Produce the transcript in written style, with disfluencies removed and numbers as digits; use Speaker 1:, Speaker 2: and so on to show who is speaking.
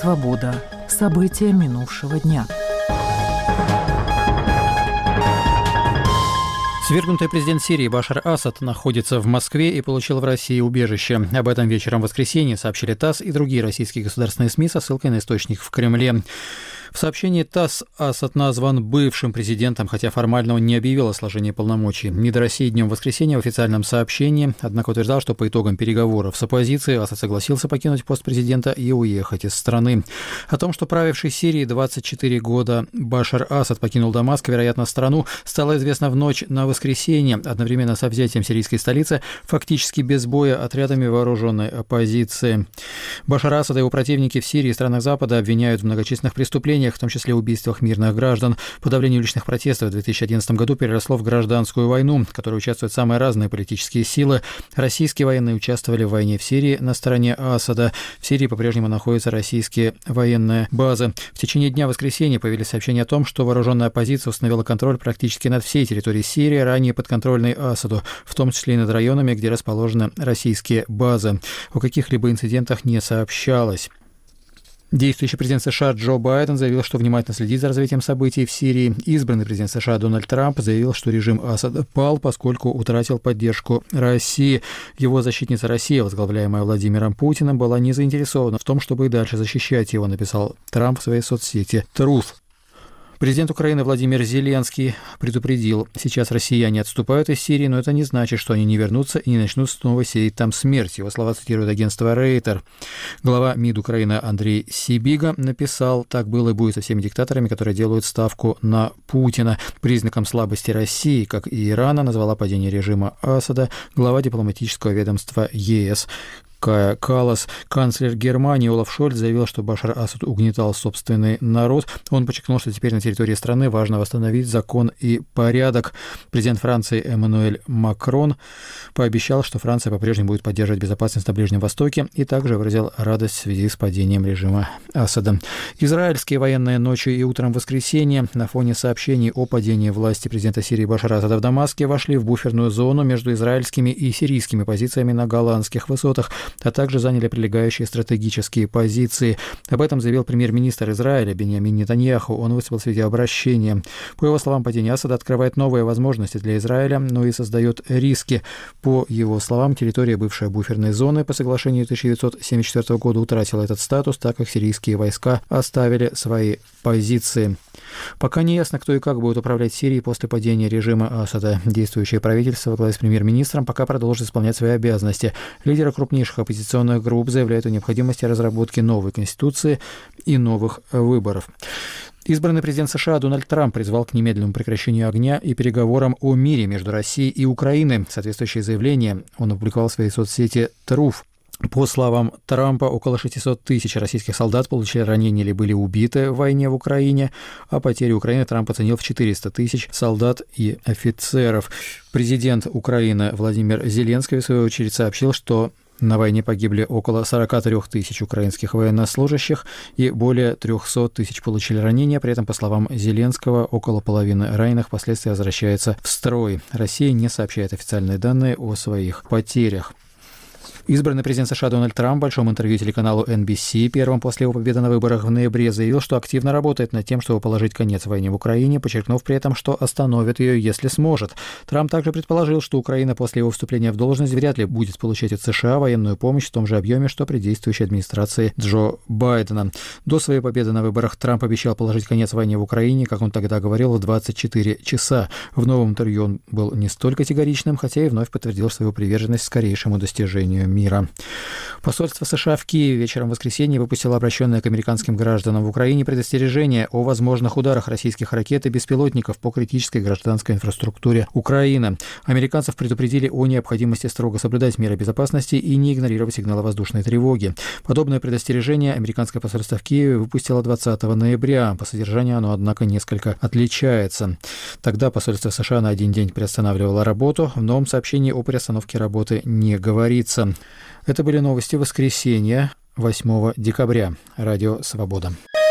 Speaker 1: Свобода. События минувшего дня.
Speaker 2: Свергнутый президент Сирии Башар Асад находится в Москве и получил в России убежище. Об этом вечером в воскресенье сообщили ТАСС и другие российские государственные СМИ со ссылкой на источник в Кремле. В сообщении ТАСС Асад назван бывшим президентом, хотя формально он не объявил о сложении полномочий. МИД России днем воскресенья в официальном сообщении, однако утверждал, что по итогам переговоров с оппозицией Асад согласился покинуть пост президента и уехать из страны. О том, что правивший Сирией 24 года Башар Асад покинул Дамаск, вероятно, страну, стало известно в ночь на воскресенье, одновременно со взятием сирийской столицы, фактически без боя отрядами вооруженной оппозиции. Башара Асада и его противники в Сирии и странах Запада обвиняют в многочисленных преступлениях, в том числе убийствах мирных граждан. Подавление уличных протестов в 2011 году переросло в гражданскую войну, в которой участвуют самые разные политические силы. Российские военные участвовали в войне в Сирии на стороне Асада. В Сирии по-прежнему находятся российские военные базы. В течение дня воскресенья появились сообщения о том, что вооруженная оппозиция установила контроль практически над всей территорией Сирии, ранее подконтрольной Асаду, в том числе и над районами, где расположены российские базы. О каких-либо инцидентах не сообщалось. Действующий президент США Джо Байден заявил, что внимательно следит за развитием событий в Сирии. Избранный президент США Дональд Трамп заявил, что режим Асада пал, поскольку утратил поддержку России. Его защитница Россия, возглавляемая Владимиром Путиным, была не заинтересована в том, чтобы и дальше защищать его, написал Трамп в своей соцсети Truth. Президент Украины Владимир Зеленский предупредил: сейчас россияне отступают из Сирии, но это не значит, что они не вернутся и не начнут снова сеять там смерть. Его слова цитирует агентство Рейтер. Глава МИД Украины Андрей Сибига написал: так было и будет со всеми диктаторами, которые делают ставку на Путина. Признаком слабости России, как и Ирана, назвала падение режима Асада глава дипломатического ведомства ЕС Кая Каллас. Канцлер Германии Олаф Шольц заявил, что Башар Асад угнетал собственный народ. Он подчеркнул, что теперь на территории страны важно восстановить закон и порядок. Президент Франции Эммануэль Макрон пообещал, что Франция по-прежнему будет поддерживать безопасность на Ближнем Востоке, и также выразил радость в связи с падением режима Асада. Израильские военные ночью и утром воскресенья на фоне сообщений о падении власти президента Сирии Башара Асада в Дамаске вошли в буферную зону между израильскими и сирийскими позициями на Голландских высотах, а также заняли прилегающие стратегические позиции. Об этом заявил премьер-министр Израиля Биньямин Нетаньяху. Он выступил в видеообращении. По его словам, падение Асада открывает новые возможности для Израиля, но и создает риски. По его словам, территория, бывшая буферной зоны по соглашению 1974 года, утратила этот статус, так как сирийские войска оставили свои позиции. Пока не ясно, кто и как будет управлять Сирией после падения режима Асада. Действующее правительство во главе с премьер-министром пока продолжит исполнять свои обязанности. Лидеры крупнейших оппозиционных групп заявляют о необходимости разработки новой конституции и новых выборов. Избранный президент США Дональд Трамп призвал к немедленному прекращению огня и переговорам о мире между Россией и Украиной. Соответствующее заявление он опубликовал в своей соцсети Truth. По словам Трампа, около 600 тысяч российских солдат получили ранения или были убиты в войне в Украине, а потери Украины Трамп оценил в 400 тысяч солдат и офицеров. Президент Украины Владимир Зеленский, в свою очередь, сообщил, что на войне погибли около 43 тысяч украинских военнослужащих и более 300 тысяч получили ранения. При этом, по словам Зеленского, около половины раненых впоследствии возвращается в строй. Россия не сообщает официальные данные о своих потерях. Избранный президент США Дональд Трамп в большом интервью телеканалу NBC, первым после его победы на выборах в ноябре, заявил, что активно работает над тем, чтобы положить конец войне в Украине, подчеркнув при этом, что остановит ее, если сможет. Трамп также предположил, что Украина после его вступления в должность вряд ли будет получать от США военную помощь в том же объеме, что при действующей администрации Джо Байдена. До своей победы на выборах Трамп обещал положить конец войне в Украине, как он тогда говорил, в 24 часа. В новом интервью он был не столь категоричным, хотя и вновь подтвердил свою приверженность скорейшему достижению мира. Посольство США в Киеве вечером в воскресенье выпустило обращенное к американским гражданам в Украине предостережение о возможных ударах российских ракет и беспилотников по критической гражданской инфраструктуре Украины. Американцев предупредили о необходимости строго соблюдать меры безопасности и не игнорировать сигналы воздушной тревоги. Подобное предостережение американское посольство в Киеве выпустило 20 ноября. По содержанию оно, однако, несколько отличается. Тогда посольство США на один день приостанавливало работу. В новом сообщении о приостановке работы не говорится. Это были новости воскресенья, 8 декабря. Радио «Свобода».